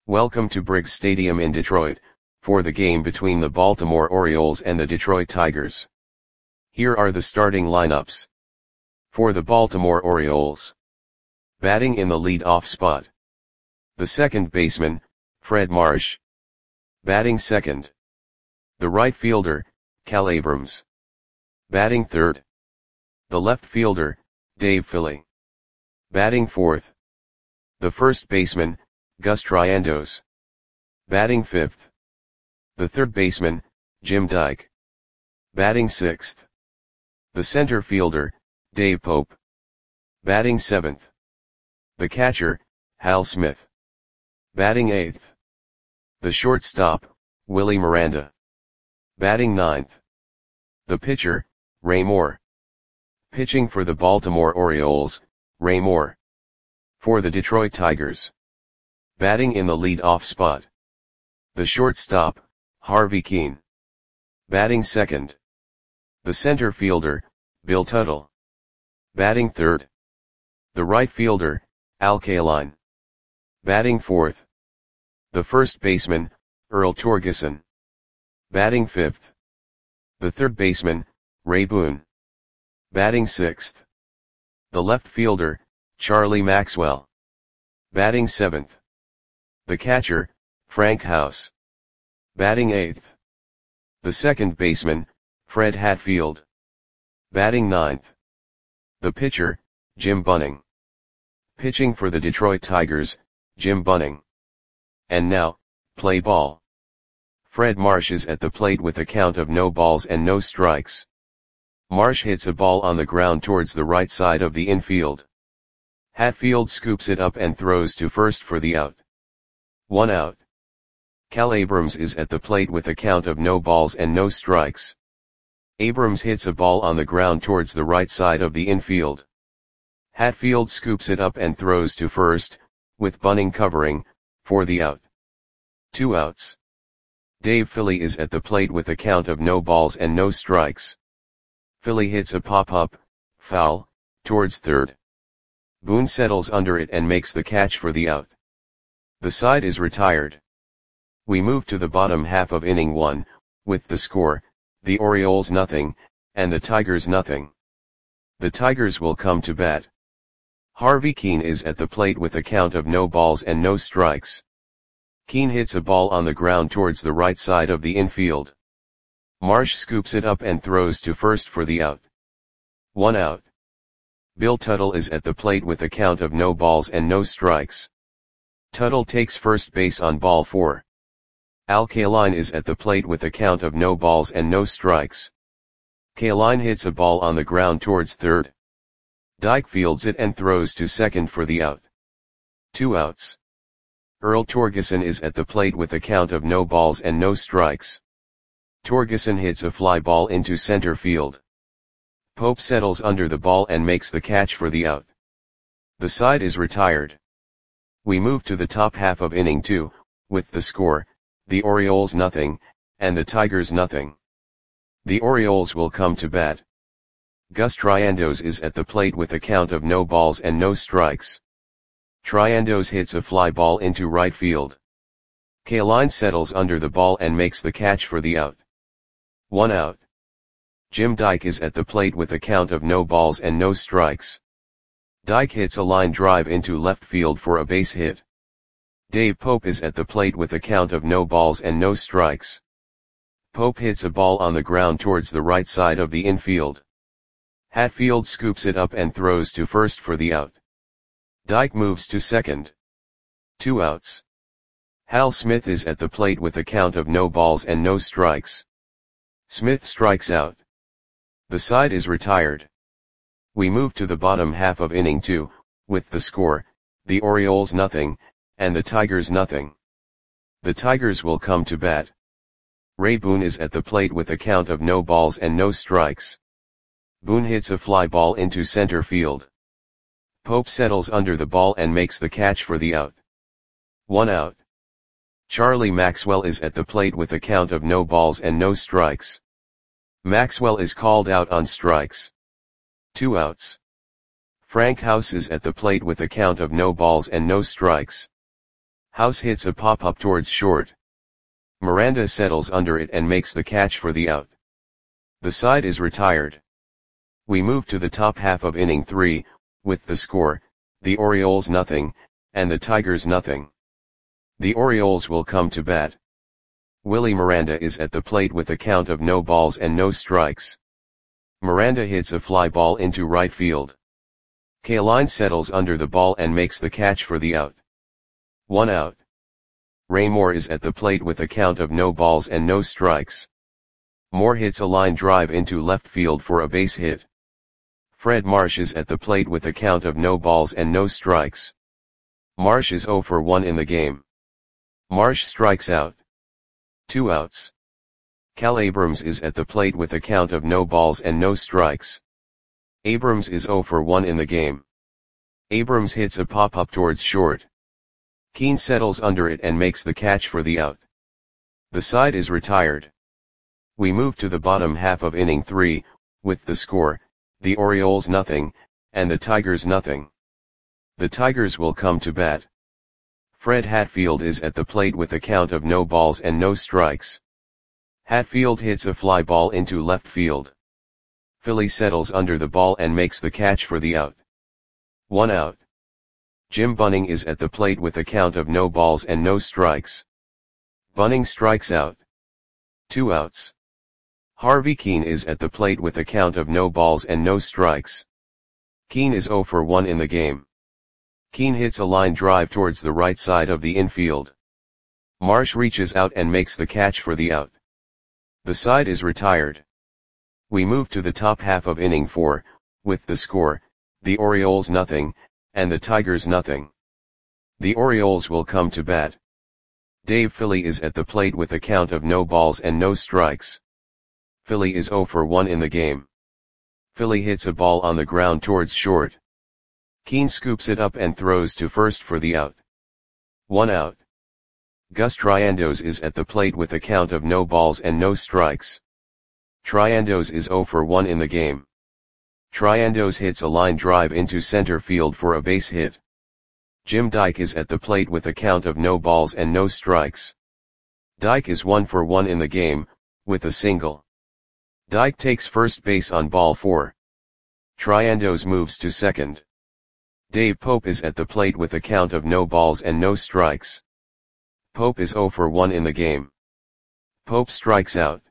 Welcome to Briggs Stadium in Detroit, for the game between the Baltimore Orioles and the Detroit Tigers. Here are the starting lineups. For the Baltimore Orioles. Batting in the lead-off spot. The second baseman, Fred Marsh. Batting second. The right fielder, Cal Abrams. Batting third. The left fielder, Dave Philly. Batting fourth. The first baseman, Gus Triandos. Batting fifth. The third baseman, Jim Dyke. Batting sixth. The center fielder, Dave Pope. Batting seventh. The catcher, Hal Smith. Batting eighth. The shortstop, Willie Miranda. Batting ninth. The pitcher, Ray Moore. Pitching for the Baltimore Orioles, Ray Moore. For the Detroit Tigers. Batting in the lead-off spot. The shortstop, Harvey Kuenn. Batting second. The center fielder, Bill Tuttle. Batting third. The right fielder, Al Kaline. Batting fourth. The first baseman, Earl Torgeson. Batting fifth. The third baseman, Ray Boone. Batting sixth. The left fielder, Charlie Maxwell. Batting seventh. The catcher, Frank House. Batting eighth. The second baseman, Fred Hatfield. Batting ninth. The pitcher, Jim Bunning. Pitching for the Detroit Tigers, Jim Bunning. And now, play ball. Fred Marsh is at the plate with a count of no balls and no strikes. Marsh hits a ball on the ground towards the right side of the infield. Hatfield scoops it up and throws to first for the out. 1 out. Cal Abrams is at the plate with a count of no balls and no strikes. Abrams hits a ball on the ground towards the right side of the infield. Hatfield scoops it up and throws to first, with Bunning covering, for the out. 2 outs. Dave Philly is at the plate with a count of no balls and no strikes. Philly hits a pop-up, foul, towards third. Boone settles under it and makes the catch for the out. The side is retired. We move to the bottom half of inning 1, with the score, the Orioles nothing, and the Tigers nothing. The Tigers will come to bat. Harvey Kuenn is at the plate with a count of no balls and no strikes. Kuenn hits a ball on the ground towards the right side of the infield. Marsh scoops it up and throws to first for the out. 1 out. Bill Tuttle is at the plate with a count of no balls and no strikes. Tuttle takes first base on ball 4. Al Kaline is at the plate with a count of no balls and no strikes. Kaline hits a ball on the ground towards third. Dyke fields it and throws to second for the out. 2 outs. Earl Torgeson is at the plate with a count of no balls and no strikes. Torgeson hits a fly ball into center field. Pope settles under the ball and makes the catch for the out. The side is retired. We move to the top half of inning 2, with the score, the Orioles nothing, and the Tigers nothing. The Orioles will come to bat. Gus Triandos is at the plate with a count of no balls and no strikes. Triandos hits a fly ball into right field. Kaline settles under the ball and makes the catch for the out. 1 out. Jim Dyke is at the plate with a count of no balls and no strikes. Dyke hits a line drive into left field for a base hit. Dave Pope is at the plate with a count of no balls and no strikes. Pope hits a ball on the ground towards the right side of the infield. Hatfield scoops it up and throws to first for the out. Dyke moves to second. 2 outs. Hal Smith is at the plate with a count of no balls and no strikes. Smith strikes out. The side is retired. We move to the bottom half of inning 2, with the score, the Orioles nothing, and the Tigers nothing. The Tigers will come to bat. Ray Boone is at the plate with a count of no balls and no strikes. Boone hits a fly ball into center field. Pope settles under the ball and makes the catch for the out. 1 out. Charlie Maxwell is at the plate with a count of no balls and no strikes. Maxwell is called out on strikes. 2 outs. Frank House is at the plate with a count of no balls and no strikes. House hits a pop-up towards short. Miranda settles under it and makes the catch for the out. The side is retired. We move to the top half of inning 3, with the score, the Orioles nothing, and the Tigers nothing. The Orioles will come to bat. Willie Miranda is at the plate with a count of no balls and no strikes. Miranda hits a fly ball into right field. Kaline settles under the ball and makes the catch for the out. 1 out. Ray Moore is at the plate with a count of no balls and no strikes. Moore hits a line drive into left field for a base hit. Fred Marsh is at the plate with a count of no balls and no strikes. Marsh is 0 for 1 in the game. Marsh strikes out. 2 outs. Cal Abrams is at the plate with a count of no balls and no strikes. Abrams is 0 for 1 in the game. Abrams hits a pop-up towards short. Keane settles under it and makes the catch for the out. The side is retired. We move to the bottom half of inning 3, with the score, the Orioles nothing, and the Tigers nothing. The Tigers will come to bat. Fred Hatfield is at the plate with a count of no balls and no strikes. Hatfield hits a fly ball into left field. Philly settles under the ball and makes the catch for the out. 1 out. Jim Bunning is at the plate with a count of no balls and no strikes. Bunning strikes out. 2 outs. Harvey Keane is at the plate with a count of no balls and no strikes. Keane is 0 for 1 in the game. Keane hits a line drive towards the right side of the infield. Marsh reaches out and makes the catch for the out. The side is retired. We move to the top half of inning 4, with the score, the Orioles nothing, and the Tigers nothing. The Orioles will come to bat. Dave Philly is at the plate with a count of no balls and no strikes. Philly is 0 for 1 in the game. Philly hits a ball on the ground towards short. Keane scoops it up and throws to first for the out. 1 out. Gus Triandos is at the plate with a count of no balls and no strikes. Triandos is 0 for 1 in the game. Triandos hits a line drive into center field for a base hit. Jim Dyke is at the plate with a count of no balls and no strikes. Dyke is 1 for 1 in the game, with a single. Dyke takes first base on ball 4. Triandos moves to second. Dave Pope is at the plate with a count of no balls and no strikes. Pope is 0 for 1 in the game. Pope strikes out.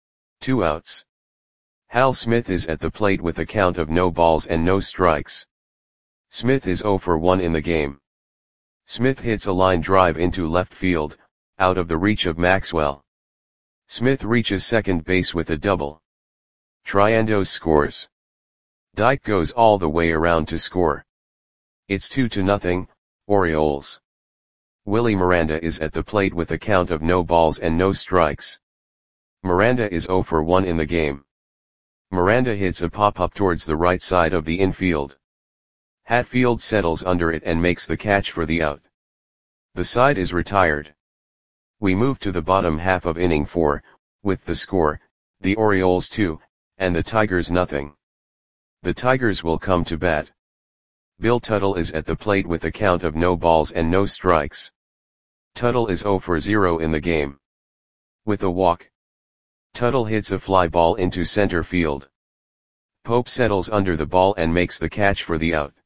2 outs. Hal Smith is at the plate with a count of no balls and no strikes. Smith is 0 for 1 in the game. Smith hits a line drive into left field, out of the reach of Maxwell. Smith reaches second base with a double. Triandos scores. Dyke goes all the way around to score. It's 2-0, Orioles. Willie Miranda is at the plate with a count of no balls and no strikes. Miranda is 0 for 1 in the game. Miranda hits a pop-up towards the right side of the infield. Hatfield settles under it and makes the catch for the out. The side is retired. We move to the bottom half of inning 4, with the score, the Orioles 2, and the Tigers nothing. The Tigers will come to bat. Bill Tuttle is at the plate with a count of no balls and no strikes. Tuttle is 0 for 0 in the game. With a walk. Tuttle hits a fly ball into center field. Pope settles under the ball and makes the catch for the out.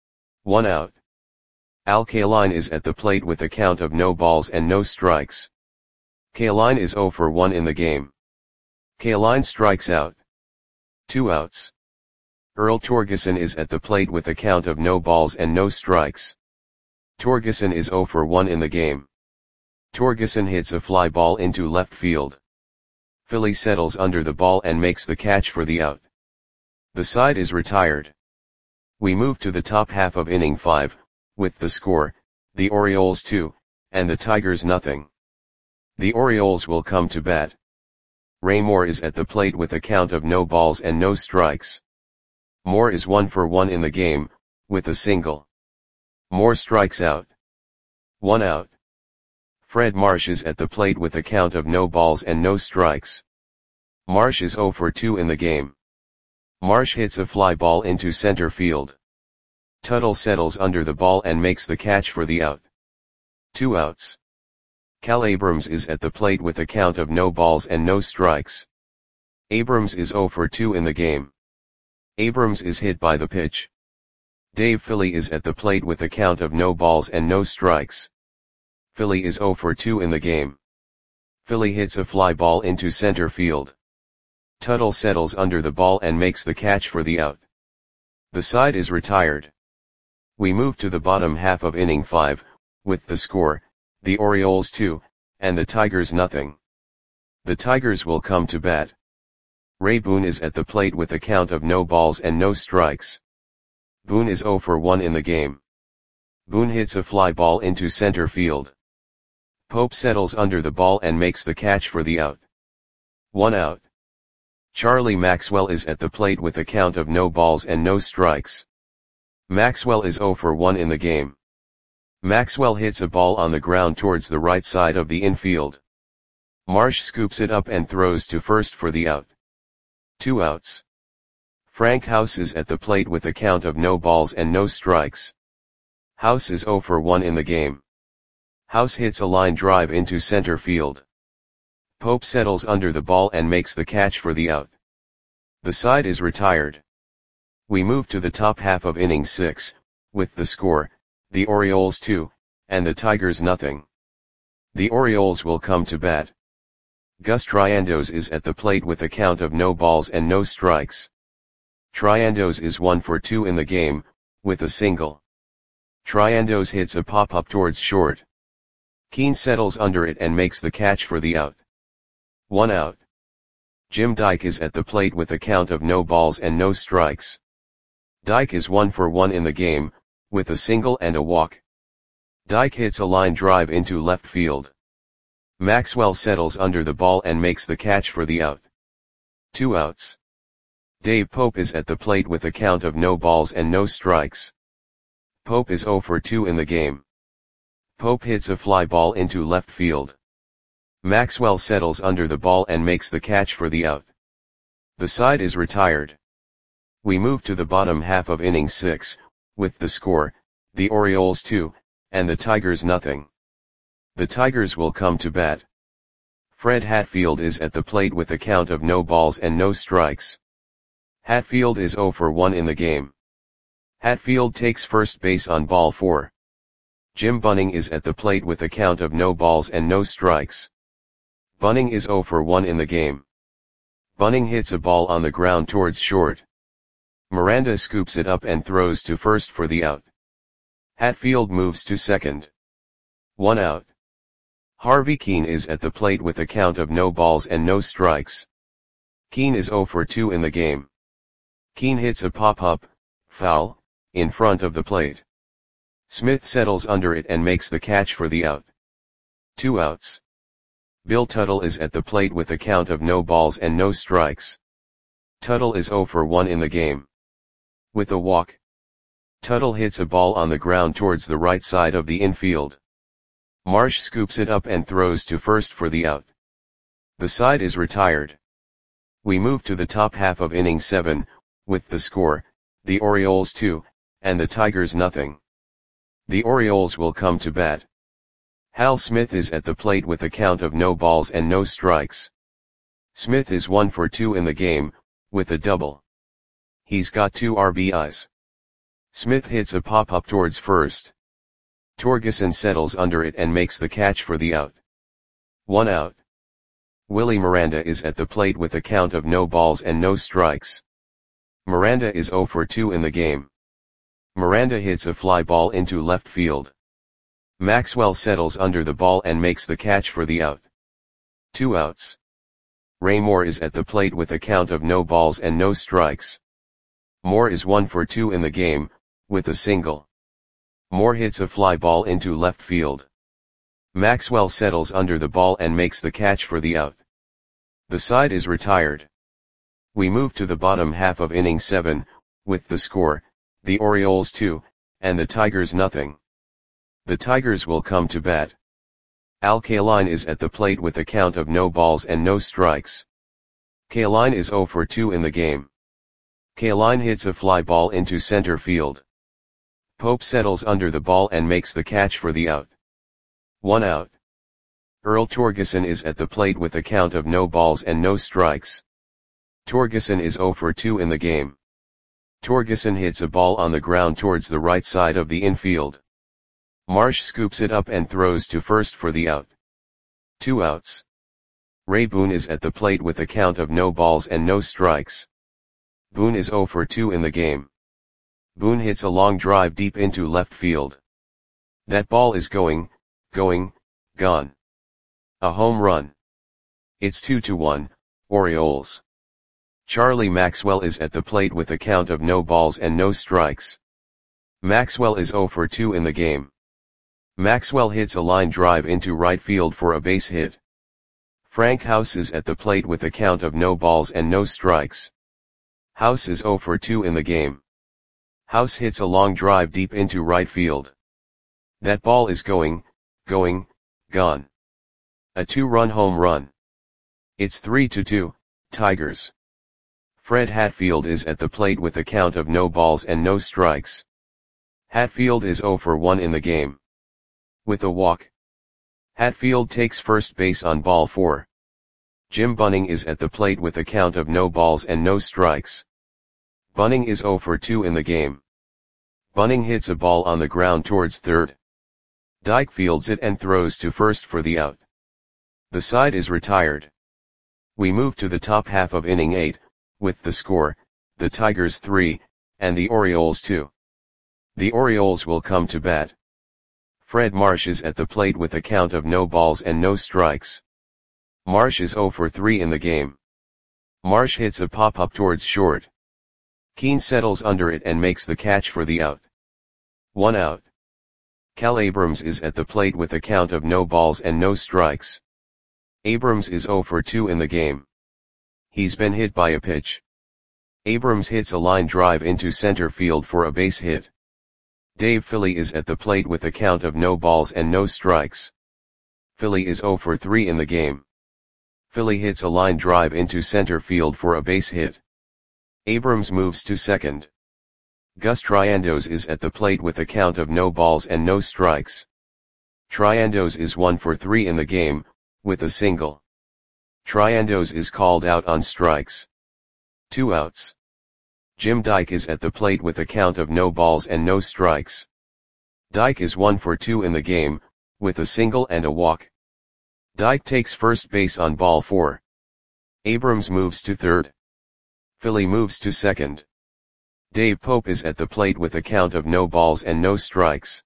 1 out. Al Kaline is at the plate with a count of no balls and no strikes. Kaline is 0 for 1 in the game. Kaline strikes out. 2 outs. Earl Torgeson is at the plate with a count of no balls and no strikes. Torgeson is 0 for 1 in the game. Torgeson hits a fly ball into left field. Philly settles under the ball and makes the catch for the out. The side is retired. We move to the top half of inning 5, with the score, the Orioles 2, and the Tigers nothing. The Orioles will come to bat. Ray Moore is at the plate with a count of no balls and no strikes. Moore is 1 for 1 in the game, with a single. Moore strikes out. 1 out. Fred Marsh is at the plate with a count of no balls and no strikes. Marsh is 0 for 2 in the game. Marsh hits a fly ball into center field. Tuttle settles under the ball and makes the catch for the out. 2 outs. Cal Abrams is at the plate with a count of no balls and no strikes. Abrams is 0 for 2 in the game. Abrams is hit by the pitch. Dave Philly is at the plate with a count of no balls and no strikes. Philly is 0 for 2 in the game. Philly hits a fly ball into center field. Tuttle settles under the ball and makes the catch for the out. The side is retired. We move to the bottom half of inning 5, with the score, the Orioles 2, and the Tigers nothing. The Tigers will come to bat. Ray Boone is at the plate with a count of no balls and no strikes. Boone is 0 for 1 in the game. Boone hits a fly ball into center field. Pope settles under the ball and makes the catch for the out. 1 out. Charlie Maxwell is at the plate with a count of no balls and no strikes. Maxwell is 0 for 1 in the game. Maxwell hits a ball on the ground towards the right side of the infield. Marsh scoops it up and throws to first for the out. 2 outs. Frank House is at the plate with a count of no balls and no strikes. House is 0 for 1 in the game. House hits a line drive into center field. Pope settles under the ball and makes the catch for the out. The side is retired. We move to the top half of inning 6, with the score, the Orioles 2, and the Tigers nothing. The Orioles will come to bat. Gus Triandos is at the plate with a count of no balls and no strikes. Triandos is 1 for 2 in the game, with a single. Triandos hits a pop-up towards short. Keane settles under it and makes the catch for the out. 1 out. Jim Dyke is at the plate with a count of no balls and no strikes. Dyke is 1 for 1 in the game, with a single and a walk. Dyke hits a line drive into left field. Maxwell settles under the ball and makes the catch for the out. 2 outs. Dave Pope is at the plate with a count of no balls and no strikes. Pope is 0 for 2 in the game. Pope hits a fly ball into left field. Maxwell settles under the ball and makes the catch for the out. The side is retired. We move to the bottom half of inning 6, with the score, the Orioles 2, and the Tigers nothing. The Tigers will come to bat. Fred Hatfield is at the plate with a count of no balls and no strikes. Hatfield is 0 for 1 in the game. Hatfield takes first base on ball 4. Jim Bunning is at the plate with a count of no balls and no strikes. Bunning is 0 for 1 in the game. Bunning hits a ball on the ground towards short. Miranda scoops it up and throws to first for the out. Hatfield moves to second. 1 out. Harvey Keane is at the plate with a count of no balls and no strikes. Keane is 0 for 2 in the game. Keane hits a pop-up, foul, in front of the plate. Smith settles under it and makes the catch for the out. 2 outs. Bill Tuttle is at the plate with a count of no balls and no strikes. Tuttle is 0 for 1 in the game. With a walk. Tuttle hits a ball on the ground towards the right side of the infield. Marsh scoops it up and throws to first for the out. The side is retired. We move to the top half of inning 7, with the score, the Orioles 2, and the Tigers nothing. The Orioles will come to bat. Hal Smith is at the plate with a count of no balls and no strikes. Smith is 1 for 2 in the game, with a double. He's got 2 RBIs. Smith hits a pop-up towards first. Torgeson settles under it and makes the catch for the out. 1 out. Willie Miranda is at the plate with a count of no balls and no strikes. Miranda is 0 for 2 in the game. Miranda hits a fly ball into left field. Maxwell settles under the ball and makes the catch for the out. 2 outs. Ray Moore is at the plate with a count of no balls and no strikes. Moore is 1 for 2 in the game, with a single. Moore hits a fly ball into left field. Maxwell settles under the ball and makes the catch for the out. The side is retired. We move to the bottom half of inning 7, with the score, the Orioles 2, and the Tigers nothing. The Tigers will come to bat. Al Kaline is at the plate with a count of no balls and no strikes. Kaline is 0 for 2 in the game. Kaline hits a fly ball into center field. Pope settles under the ball and makes the catch for the out. 1 out. Earl Torgeson is at the plate with a count of no balls and no strikes. Torgeson is 0 for 2 in the game. Torgeson hits a ball on the ground towards the right side of the infield. Marsh scoops it up and throws to first for the out. 2 outs. Ray Boone is at the plate with a count of no balls and no strikes. Boone is 0 for 2 in the game. Boone hits a long drive deep into left field. That ball is gone. A home run. It's 2-1, Orioles. Charlie Maxwell is at the plate with a count of no balls and no strikes. Maxwell is 0 for 2 in the game. Maxwell hits a line drive into right field for a base hit. Frank House is at the plate with a count of no balls and no strikes. House is 0 for 2 in the game. House hits a long drive deep into right field. That ball is gone. A 2-run home run. It's 3-2, Tigers. Fred Hatfield is at the plate with a count of no balls and no strikes. Hatfield is 0 for 1 in the game. With a walk. Hatfield takes first base on ball 4. Jim Bunning is at the plate with a count of no balls and no strikes. Bunning is 0 for 2 in the game. Bunning hits a ball on the ground towards third. Dyke fields it and throws to first for the out. The side is retired. We move to the top half of inning 8, with the score, the Tigers 3, and the Orioles 2. The Orioles will come to bat. Fred Marsh is at the plate with a count of no balls and no strikes. Marsh is 0 for 3 in the game. Marsh hits a pop-up towards short. Keane settles under it and makes the catch for the out. 1 out. Cal Abrams is at the plate with a count of no balls and no strikes. Abrams is 0 for 2 in the game. He's been hit by a pitch. Abrams hits a line drive into center field for a base hit. Dave Philly is at the plate with a count of no balls and no strikes. Philly is 0 for 3 in the game. Philly hits a line drive into center field for a base hit. Abrams moves to second. Gus Triandos is at the plate with a count of no balls and no strikes. Triandos is 1 for 3 in the game, with a single. Triandos is called out on strikes. 2 outs. Jim Dyke is at the plate with a count of no balls and no strikes. Dyke is 1 for 2 in the game, with a single and a walk. Dyke takes first base on ball 4. Abrams moves to third. Philly moves to second. Dave Pope is at the plate with a count of no balls and no strikes.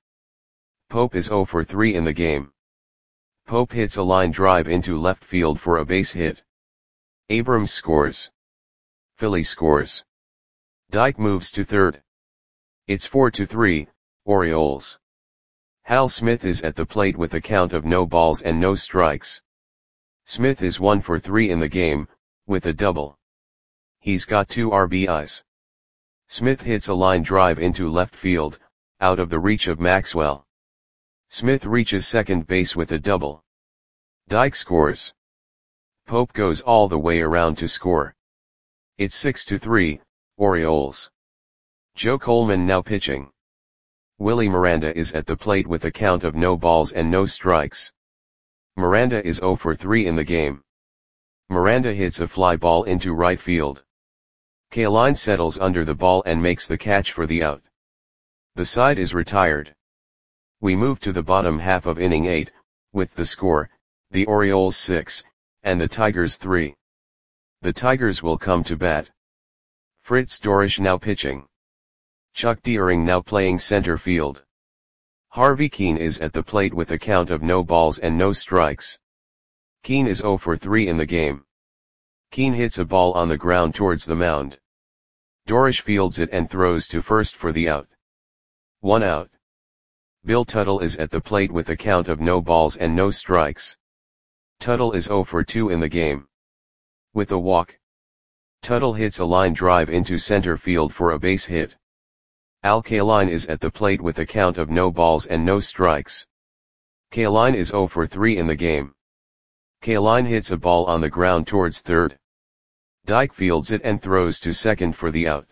Pope is 0 for 3 in the game. Pope hits a line drive into left field for a base hit. Abrams scores. Philly scores. Dyke moves to third. It's 4-3, Orioles. Hal Smith is at the plate with a count of no balls and no strikes. Smith is 1 for 3 in the game, with a double. He's got 2 RBIs. Smith hits a line drive into left field, out of the reach of Maxwell. Smith reaches second base with a double. Dyke scores. Pope goes all the way around to score. It's 6-3, Orioles. Joe Coleman now pitching. Willie Miranda is at the plate with a count of no balls and no strikes. Miranda is 0 for 3 in the game. Miranda hits a fly ball into right field. Kaline settles under the ball and makes the catch for the out. The side is retired. We move to the bottom half of inning 8, with the score, the Orioles 6, and the Tigers 3. The Tigers will come to bat. Fritz Dorisch now pitching. Chuck Deering now playing center field. Harvey Keane is at the plate with a count of no balls and no strikes. Keane is 0 for 3 in the game. Keane hits a ball on the ground towards the mound. Dorisch fields it and throws to first for the out. 1 out. Bill Tuttle is at the plate with a count of no balls and no strikes. Tuttle is 0 for 2 in the game. With a walk. Tuttle hits a line drive into center field for a base hit. Al Kaline is at the plate with a count of no balls and no strikes. Kaline is 0 for 3 in the game. Kaline hits a ball on the ground towards third. Dyke fields it and throws to second for the out.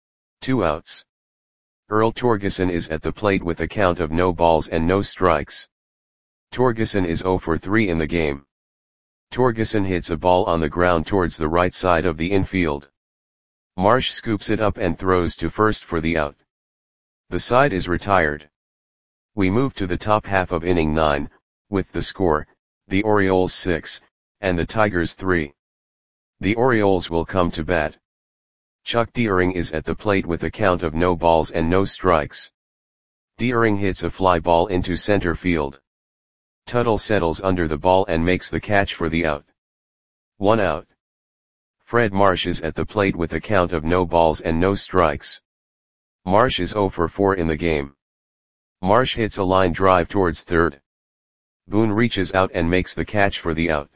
2 outs. Earl Torgeson is at the plate with a count of no balls and no strikes. Torgerson is 0 for 3 in the game. Torgerson hits a ball on the ground towards the right side of the infield. Marsh scoops it up and throws to first for the out. The side is retired. We move to the top half of inning 9, with the score, the Orioles 6, and the Tigers 3. The Orioles will come to bat. Chuck Deering is at the plate with a count of no balls and no strikes. Deering hits a fly ball into center field. Tuttle settles under the ball and makes the catch for the out. 1 out. Fred Marsh is at the plate with a count of no balls and no strikes. Marsh is 0 for 4 in the game. Marsh hits a line drive towards third. Boone reaches out and makes the catch for the out.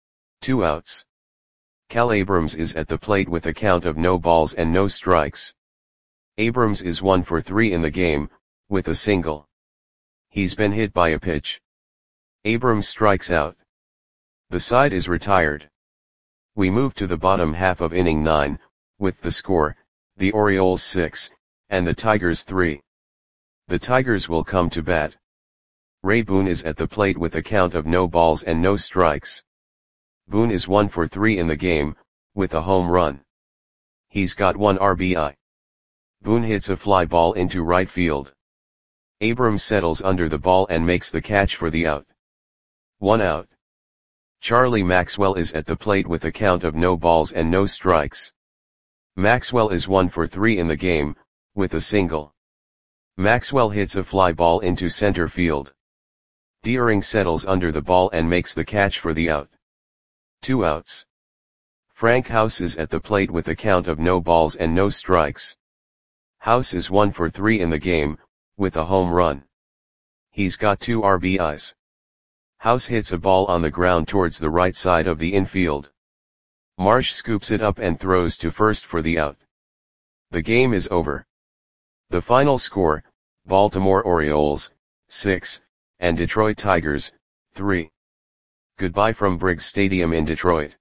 2 outs. Cal Abrams is at the plate with a count of no balls and no strikes. Abrams is 1 for 3 in the game, with a single. He's been hit by a pitch. Abrams strikes out. The side is retired. We move to the bottom half of inning 9, with the score, the Orioles 6, and the Tigers 3. The Tigers will come to bat. Ray Boone is at the plate with a count of no balls and no strikes. Boone is 1 for 3 in the game, with a home run. He's got 1 RBI. Boone hits a fly ball into right field. Abrams settles under the ball and makes the catch for the out. 1 out. Charlie Maxwell is at the plate with a count of no balls and no strikes. Maxwell is 1 for 3 in the game, with a single. Maxwell hits a fly ball into center field. Deering settles under the ball and makes the catch for the out. 2 outs. Frank House is at the plate with a count of no balls and no strikes. House is 1 for 3 in the game, with a home run. He's got 2 RBIs. House hits a ball on the ground towards the right side of the infield. Marsh scoops it up and throws to first for the out. The game is over. The final score, Baltimore Orioles, 6, and Detroit Tigers, 3. Goodbye from Briggs Stadium in Detroit.